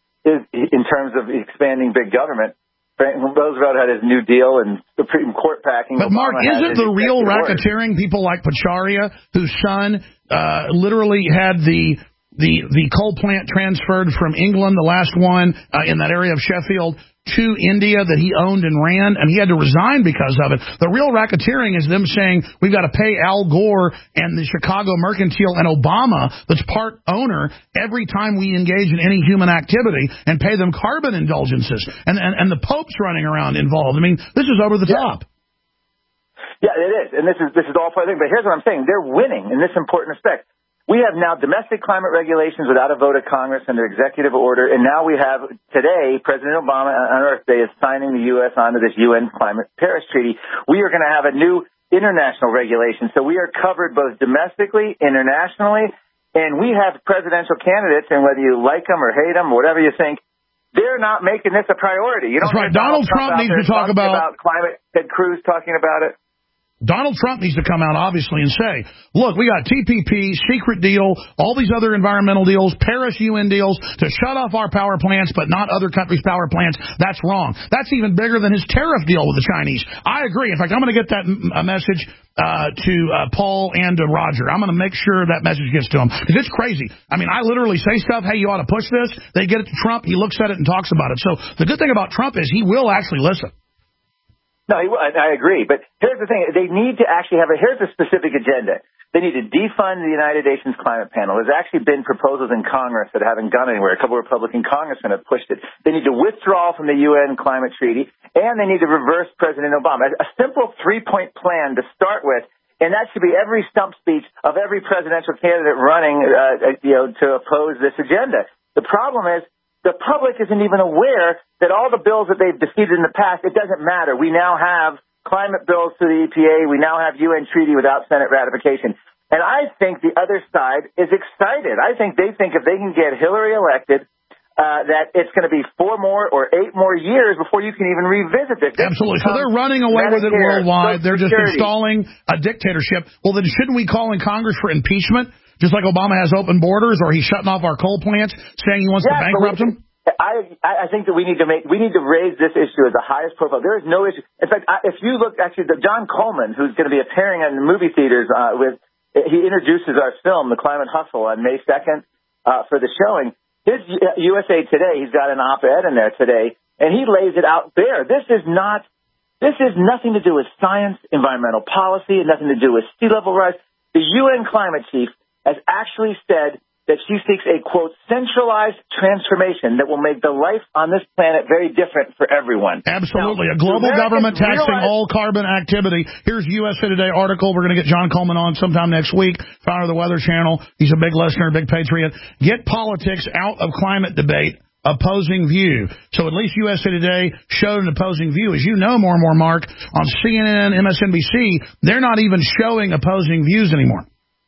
in terms of expanding big government. Roosevelt had his New Deal and Supreme Court packing. But Mark, isn't the real racketeering people like Pacharia, whose son literally had the coal plant transferred from England, the last one in that area of Sheffield, to India that he owned and ran, and he had to resign because of it. The real racketeering is them saying, we've got to pay Al Gore and the Chicago Mercantile and Obama, that's part owner, every time we engage in any human activity, and pay them carbon indulgences. And the Pope's running around involved. I mean, this is over the top. Yeah, it is. And this is all part of the thing. But here's what I'm saying. They're winning in this important respect. We have now domestic climate regulations without a vote of Congress under executive order, and now we have, today, President Obama on Earth Day is signing the U.S. onto this UN Climate Paris Treaty. We are going to have a new international regulation, so we are covered both domestically, internationally, and we have presidential candidates, and whether you like them or hate them, whatever you think, they're not making this a priority. You don't That's right. Donald Trump needs to talk about climate. Ted Cruz talking about it. Donald Trump needs to come out, obviously, and say, look, we got TPP, secret deal, all these other environmental deals, Paris UN deals to shut off our power plants, but not other countries' power plants. That's wrong. That's even bigger than his tariff deal with the Chinese. I agree. In fact, I'm going to get that message to Paul and to Roger. I'm going to make sure that message gets to them, because it's crazy. I mean, I literally say stuff, hey, you ought to push this. They get it to Trump. He looks at it and talks about it. So the good thing about Trump is he will actually listen. No, I agree. But here's the thing. They need to actually here's a specific agenda. They need to defund the United Nations Climate Panel. There's actually been proposals in Congress that haven't gone anywhere. A couple of Republican congressmen have pushed it. They need to withdraw from the UN Climate Treaty, and they need to reverse President Obama. A simple 3-point plan to start with, and that should be every stump speech of every presidential candidate running, to oppose this agenda. The problem is the public isn't even aware that all the bills that they've defeated in the past, it doesn't matter. We now have climate bills to the EPA. We now have UN treaty without Senate ratification. And I think the other side is excited. I think they think if they can get Hillary elected, that it's going to be 4 more or 8 more years before you can even revisit this. Absolutely. So they're running away with it worldwide. They're just installing a dictatorship. Well, then shouldn't we call in Congress for impeachment, just like Obama has open borders, or he's shutting off our coal plants, saying he wants to bankrupt them? I think that we need to raise this issue as the highest profile. There is no issue. In fact, if you look, actually, John Coleman, who's going to be appearing in the movie theaters he introduces our film, The Climate Hustle, on May 2nd for the showing. His USA Today, he's got an op-ed in there today, and he lays it out there. This is nothing to do with science, environmental policy, and nothing to do with sea level rise. The UN climate chief has actually said that she seeks a, quote, centralized transformation that will make the life on this planet very different for everyone. Absolutely. A global government taxing all carbon activity. Here's USA Today article. We're going to get John Coleman on sometime next week, founder of the Weather Channel. He's a big listener, big patriot. Get politics out of climate debate. Opposing view. So at least USA Today showed an opposing view. As you know more and more, Mark, on CNN, MSNBC, they're not even showing opposing views anymore.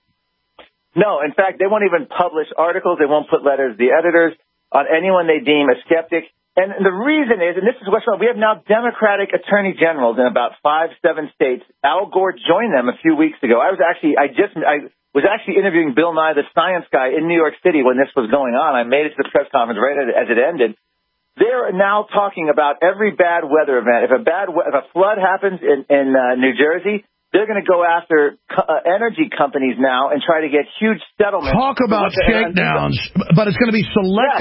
No, in fact, they won't even publish articles. They won't put letters to the editors on anyone they deem a skeptic. And the reason is, and this is what's wrong, we have now Democratic attorney generals in about 5-7 states. Al Gore joined them a few weeks ago. I was actually interviewing Bill Nye, the science guy, in New York City when this was going on. I made it to the press conference right as it ended. They're now talking about every bad weather event. If a flood happens in New Jersey, they're going to go after energy companies now and try to get huge settlements. Talk about shakedowns, but it's going to be select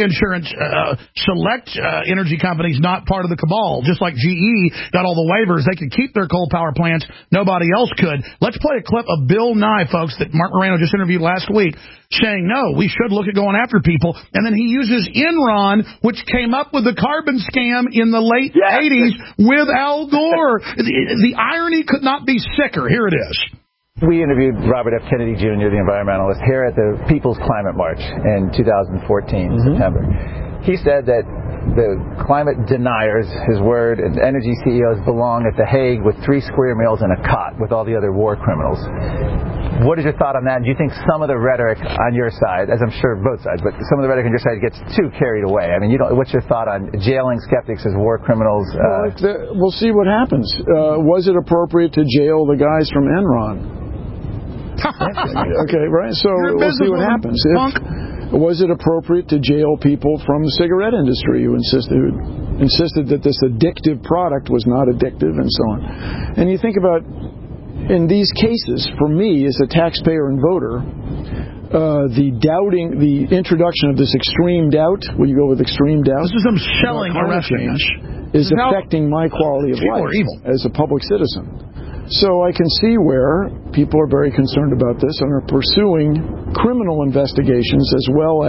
energy companies, not part of the cabal. Just like GE got all the waivers, they could keep their coal power plants. Nobody else could. Let's play a clip of Bill Nye, folks, that Mark Moreno just interviewed last week, saying, no, we should look at going after people. And then he uses Enron, which came up with the carbon scam in the late 80s with Al Gore. The irony could not be sicker. Here it is. We interviewed Robert F. Kennedy Jr., the environmentalist, here at the People's Climate March in 2014, September. He said that the climate deniers, his word, and energy CEOs belong at The Hague with 3 square meals and a cot with all the other war criminals. What is your thought on that? And do you think some of the rhetoric on your side, as I'm sure both sides, but some of the rhetoric on your side gets too carried away? I mean, what's your thought on jailing skeptics as war criminals? We'll see what happens. Was it appropriate to jail the guys from Enron? Okay, right? So we'll see what happens. Was it appropriate to jail people from the cigarette industry who insisted that this addictive product was not addictive and so on? And you think about, in these cases, for me as a taxpayer and voter, the introduction of this extreme doubt, will you go with extreme doubt? This is them selling climate change, is affecting my quality of life as a public citizen. So I can see where people are very concerned about this and are pursuing criminal investigations as well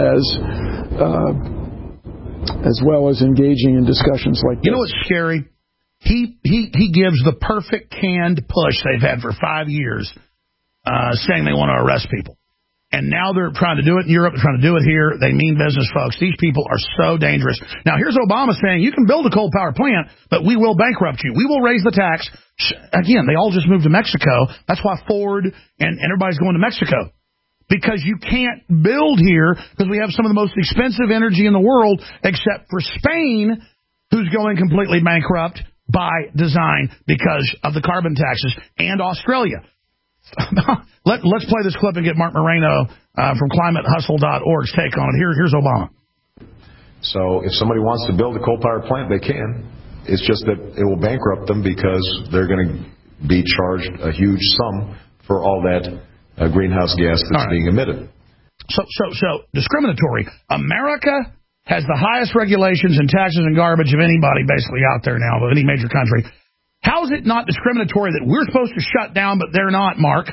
as engaging in discussions like this. You know what's scary? He gives the perfect canned push they've had for 5 years, saying they want to arrest people. And now they're trying to do it in Europe, they're trying to do it here. They mean business, folks. These people are so dangerous. Now, here's Obama saying, you can build a coal power plant, but we will bankrupt you. We will raise the tax. Again, they all just moved to Mexico. That's why Ford and everybody's going to Mexico. Because you can't build here because we have some of the most expensive energy in the world, except for Spain, who's going completely bankrupt by design because of the carbon taxes, and Australia. Let's play this clip and get Mark Moreno from ClimateHustle.org's take on it. Here's Obama. So if somebody wants to build a coal-powered plant, they can. It's just that it will bankrupt them because they're going to be charged a huge sum for all that greenhouse gas that's being emitted. So discriminatory. America has the highest regulations and taxes and garbage of anybody basically out there now, of any major country. How is it not discriminatory that we're supposed to shut down, but they're not, Mark?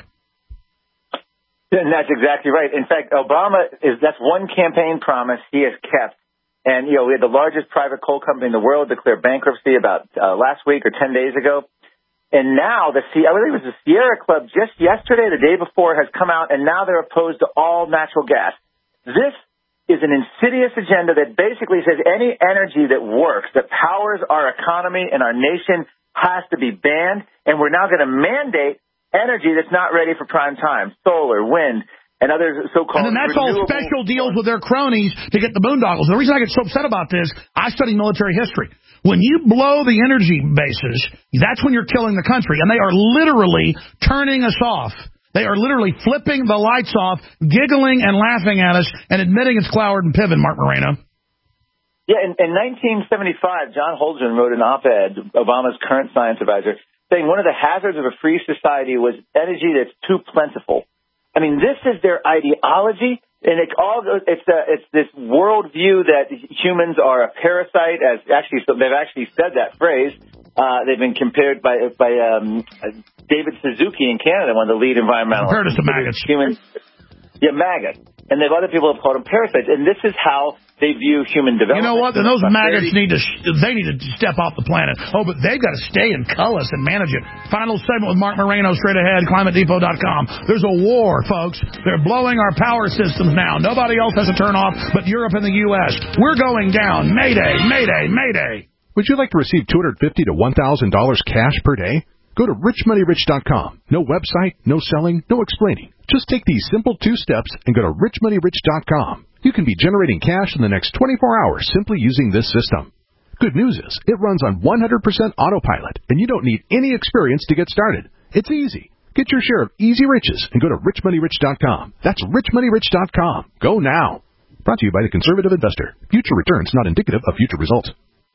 And that's exactly right. In fact, that's one campaign promise he has kept. And, we had the largest private coal company in the world declare bankruptcy about last week or 10 days ago. And now I believe it was the Sierra Club just yesterday, the day before, has come out, and now they're opposed to all natural gas. This is an insidious agenda that basically says any energy that works, that powers our economy and our nation, has to be banned, and we're now going to mandate energy that's not ready for prime time, solar, wind, and other so-called And then that's all special deals with their cronies to get the boondoggles. The reason I get so upset about this, I study military history. When you blow the energy bases, that's when you're killing the country, and they are literally turning us off. They are literally flipping the lights off, giggling and laughing at us, and admitting it's Cloward and Piven, Mark Moreno. Yeah, in 1975, John Holdren wrote an op-ed, Obama's current science advisor, saying one of the hazards of a free society was energy that's too plentiful. I mean, this is their ideology, and it's this worldview that humans are a parasite. They've actually said that phrase. They've been compared by David Suzuki in Canada, one of the lead environmentalists. Compared us to maggots. Maggots. And other people have called them parasites. And this is how they view human development. You know what? And those maggots need to step off the planet. Oh, but they've got to stay and cull us and manage it. Final segment with Mark Moreno, straight ahead, ClimateDepot.com. There's a war, folks. They're blowing our power systems now. Nobody else has a turn off but Europe and the U.S. We're going down. Mayday, mayday, mayday. Would you like to receive $250 to $1,000 cash per day? Go to richmoneyrich.com. No website, no selling, no explaining. Just take these simple 2 steps and go to richmoneyrich.com. You can be generating cash in the next 24 hours simply using this system. Good news is, it runs on 100% autopilot, and you don't need any experience to get started. It's easy. Get your share of easy riches and go to richmoneyrich.com. That's richmoneyrich.com. Go now. Brought to you by the Conservative Investor. Future returns not indicative of future results.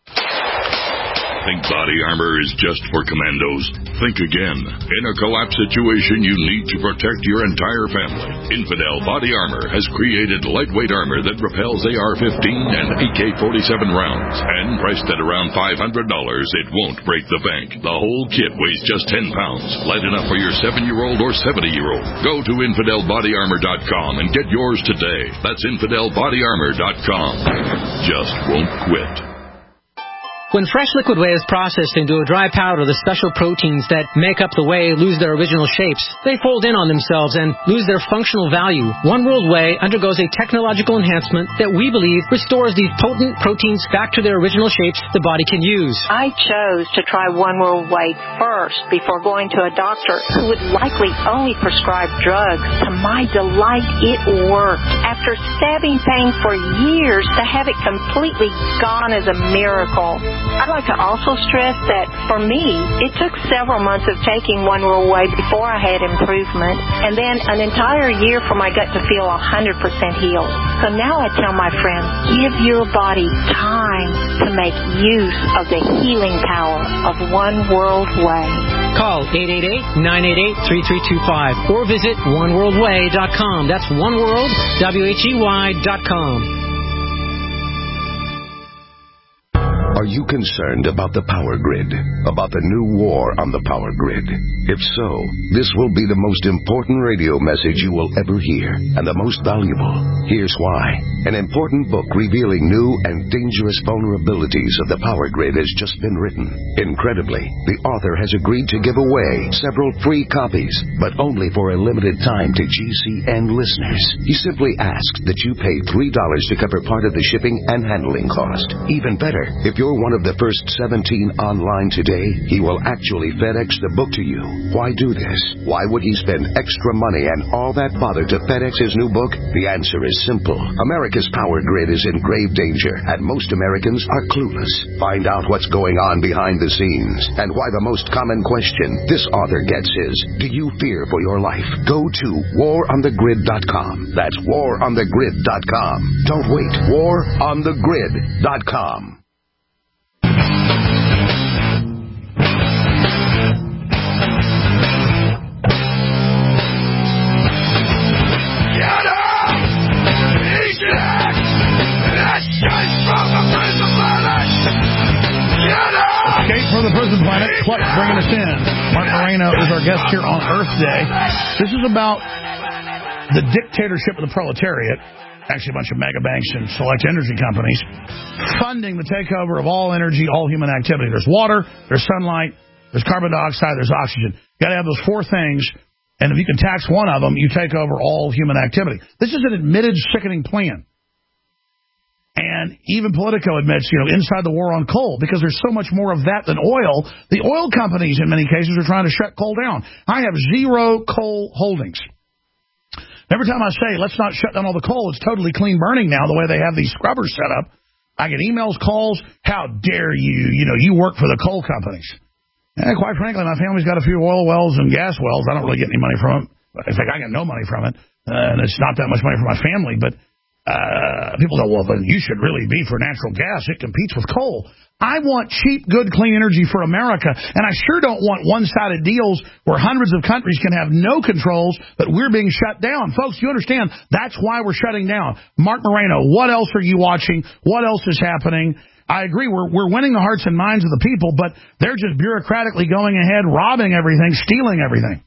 Think body armor is just for commandos? Think again. In a collapse situation, you need to protect your entire family. Infidel Body Armor has created lightweight armor that repels AR-15 and AK-47 rounds. And priced at around $500, it won't break the bank. The whole kit weighs just 10 pounds. Light enough for your 7-year-old or 70-year-old. Go to InfidelBodyArmor.com and get yours today. That's InfidelBodyArmor.com. Just won't quit. When fresh liquid whey is processed into a dry powder, the special proteins that make up the whey lose their original shapes. They fold in on themselves and lose their functional value. One World Whey undergoes a technological enhancement that we believe restores these potent proteins back to their original shapes the body can use. I chose to try One World Whey first before going to a doctor who would likely only prescribe drugs. To my delight, it worked. After stabbing pain for years, to have it completely gone is a miracle. I'd like to also stress that, for me, it took several months of taking One World Whey before I had improvement, and then an entire year for my gut to feel 100% healed. So now I tell my friends, give your body time to make use of the healing power of One World Whey. Call 888-988-3325 or visit oneworldwhey.com. That's oneworld, WHEY.com. Are you concerned about the power grid? About the new war on the power grid? If so, this will be the most important radio message you will ever hear, and the most valuable. Here's why. An important book revealing new and dangerous vulnerabilities of the power grid has just been written. Incredibly, the author has agreed to give away several free copies, but only for a limited time to GCN listeners. He simply asks that you pay $3 to cover part of the shipping and handling cost. Even better, if you're one of the first 17 online today, he will actually FedEx the book to you. Why do this? Why would he spend extra money and all that bother to FedEx his new book? The answer is simple. America's power grid is in grave danger, and most Americans are clueless. Find out what's going on behind the scenes, and why the most common question this author gets is, do you fear for your life? Go to waronthegrid.com. That's waronthegrid.com. Don't wait. waronthegrid.com. Escape from the prison Citizen Planet, Clutch bringing us in. Mark Moreno is our guest here on Earth Day. This is about the dictatorship of the proletariat, actually a bunch of mega banks and select energy companies, funding the takeover of all energy, all human activity. There's water, there's sunlight, there's carbon dioxide, there's oxygen. You got to have those four things, and if you can tax one of them, you take over all human activity. This is an admitted sickening plan. And even Politico admits, inside the war on coal, because there's so much more of that than oil, the oil companies in many cases are trying to shut coal down. I have 0 coal holdings. Every time I say, let's not shut down all the coal, it's totally clean burning now, the way they have these scrubbers set up. I get emails, calls, how dare you, you work for the coal companies. And quite frankly, my family's got a few oil wells and gas wells. I don't really get any money from it. In fact, I get no money from it. And it's not that much money for my family, but people go, well, then you should really be for natural gas. It competes with coal. I want cheap, good, clean energy for America, and I sure don't want one-sided deals where hundreds of countries can have no controls, but we're being shut down. Folks, you understand, that's why we're shutting down. Mark Moreno, what else are you watching? What else is happening? I agree, we're winning the hearts and minds of the people, but they're just bureaucratically going ahead, robbing everything, stealing everything.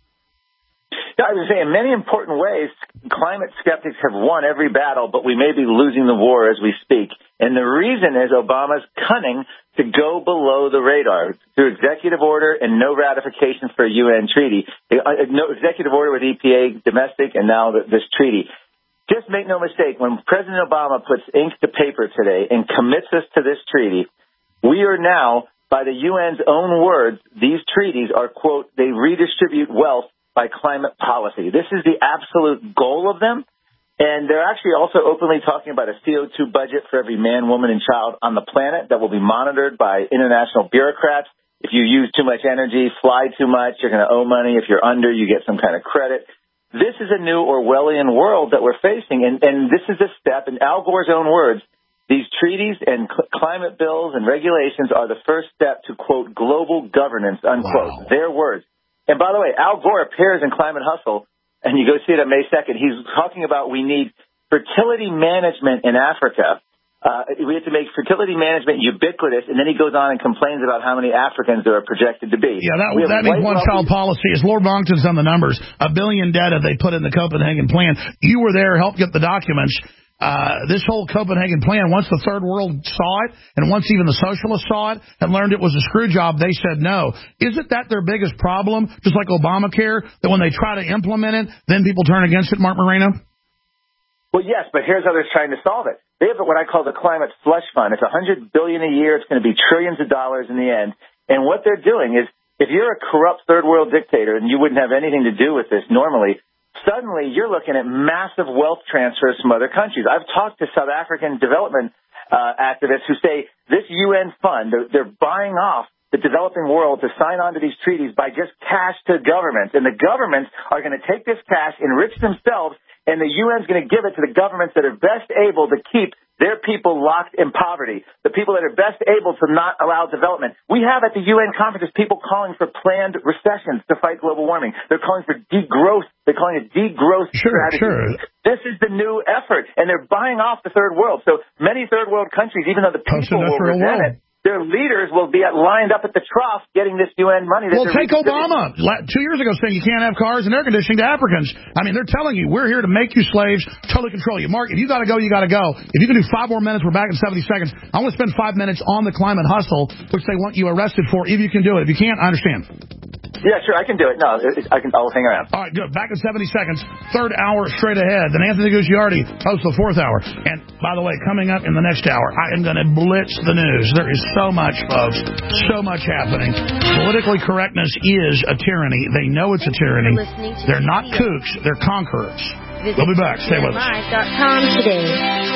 I would say in many important ways, climate skeptics have won every battle, but we may be losing the war as we speak. And the reason is Obama's cunning to go below the radar through executive order and no ratification for a UN treaty. No executive order with EPA domestic and now this treaty. Just make no mistake, when President Obama puts ink to paper today and commits us to this treaty, we are now, by the UN's own words, these treaties are, quote, they redistribute wealth by climate policy. This is the absolute goal of them, and they're actually also openly talking about a CO2 budget for every man, woman, and child on the planet that will be monitored by international bureaucrats. If you use too much energy, fly too much, you're going to owe money. If you're under, you get some kind of credit. This is a new Orwellian world that we're facing, and this is a step, in Al Gore's own words, these treaties and climate bills and regulations are the first step to, quote, global governance, unquote. Wow. Their words. And by the way, Al Gore appears in Climate Hustle, and you go see it on May 2nd. He's talking about we need fertility management in Africa. We have to make fertility management ubiquitous, and then he goes on and complains about how many Africans there are projected to be. Yeah, that means one-child policy. As Lord Monckton's done the numbers, $1 billion debt they put in the Copenhagen plan. You were there, helped get the documents. This whole Copenhagen plan, once the third world saw it, and once even the socialists saw it and learned it was a screw job, they said no. Isn't that their biggest problem, just like Obamacare, that when they try to implement it, then people turn against it, Mark Moreno? Well, yes, but here's how they're trying to solve it. They have what I call the climate slush fund. It's $100 billion a year. It's going to be trillions of dollars in the end. And what they're doing is, if you're a corrupt third world dictator, and you wouldn't have anything to do with this normally, suddenly you're looking at massive wealth transfers from other countries. I've talked to South African development activists who say this UN fund, they're buying off the developing world to sign on to these treaties by just cash to governments. And the governments are going to take this cash, enrich themselves, and the UN's going to give it to the governments that are best able to keep their people locked in poverty, the people that are best able to not allow development. We have at the UN conferences people calling for planned recessions to fight global warming. They're calling for degrowth. They're calling it degrowth strategy. Sure. This is the new effort, and they're buying off the third world. So many third world countries, even though the people will resent it, their leaders will be lined up at the trough getting this UN money. Well, take Obama 2 years ago saying you can't have cars and air conditioning to Africans. I mean, they're telling you, we're here to make you slaves, totally control you. Mark, if you got to go, you got to go. If you can do 5 more minutes, we're back in 70 seconds. I want to spend 5 minutes on the Climate Hustle, which they want you arrested for. If you can do it. If you can't, I understand. Yeah, sure, I can do it. No, I'll hang around. All right, good. Back in 70 seconds. Third hour straight ahead. Then Anthony Gucciardi hosts the fourth hour. And, by the way, coming up in the next hour, I am going to blitz the news. There is so much, folks. So much happening. Politically correctness is a tyranny. They know it's a tyranny. They're not kooks. They're conquerors. We'll be back. Stay with us. Today.